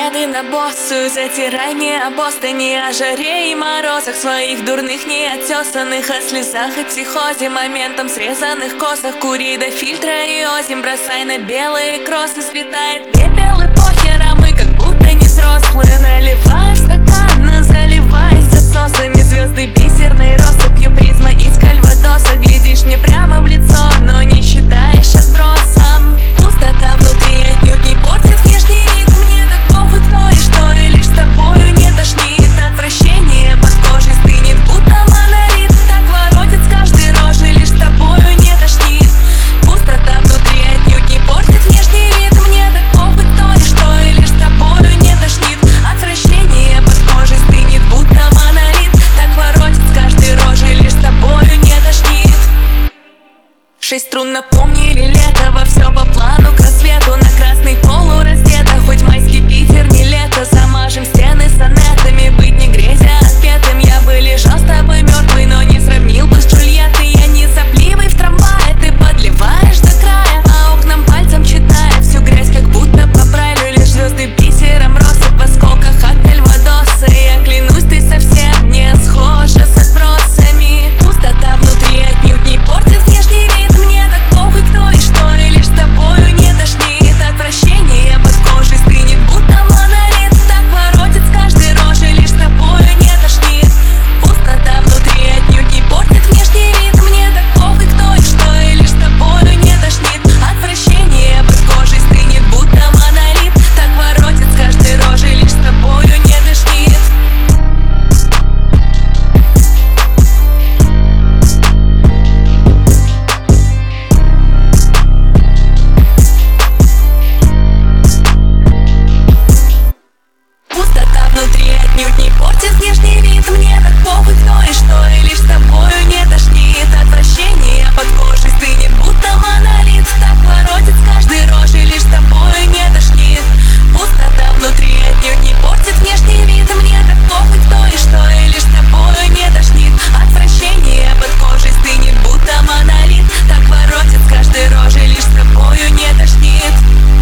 взгляды на боссу, затирай мне обостыни о жаре и морозах своих дурных, неотесанных, о слезах и психозе, моментом срезанных косах. Кури до фильтра и озим, бросай на белые кроссы, светает пепел и похер, а мы как будто не взрослые. Наливай в стакан, заливаясь отсосами, звезды бисерной россыпью, призма из кальвадоса. Глядишь мне прямо в лицо, но не считаешь отбросом. Пустота внутри отнюдь не портит внешний вид. Мне так похуй кто и что, и лишь с тобою не тошнит. Отвращение под кожей стынет, будто монолит. Так воротит с каждой рожи, лишь с тобою не тошнит. Пустота внутри отнюдь не портит внешний вид. Мне так похуй кто и что, и лишь с тобою не тошнит. Отвращение под кожей стынет, будто монолит. Так воротит с каждой рожи, лишь с тобою не тошнит. 6 струн напомнили лето, во все по плану к рассвету. На красный полу раздета, хоть майский Питер не лето. Замажем стены сонетами, быть не грезя отпетым. Я бы лежал с тобой мертвый, но не сравнил бы с Джульеттой. Я не сопливый в трамвае, ты подливаешь до края, а окнам пальцем читая всю грязь, как будто по брайлю. Лишь звезды бисером россыпь в осколках от кальвадоса. Я клянусь, ты совсем не схожа с отбросами. Пустота внутри отнюдь не портит внешний вид. Мне так похуй кто и что, и лишь с тобою не тошнит. Отвращение под кожей стынет, будто монолит. Так воротит с каждой рожи, лишь с тобою не тошнит. Пустота внутри отнюдь не портит внешний вид. Мне так похуй кто и что, и лишь с тобою не тошнит. Отвращение под кожей стынет, будто монолит. Так воротит с каждой рожи, лишь с тобою не тошнит. Пустота внутри отнюдь не портит внешний вид. Мне так похуй кто и что,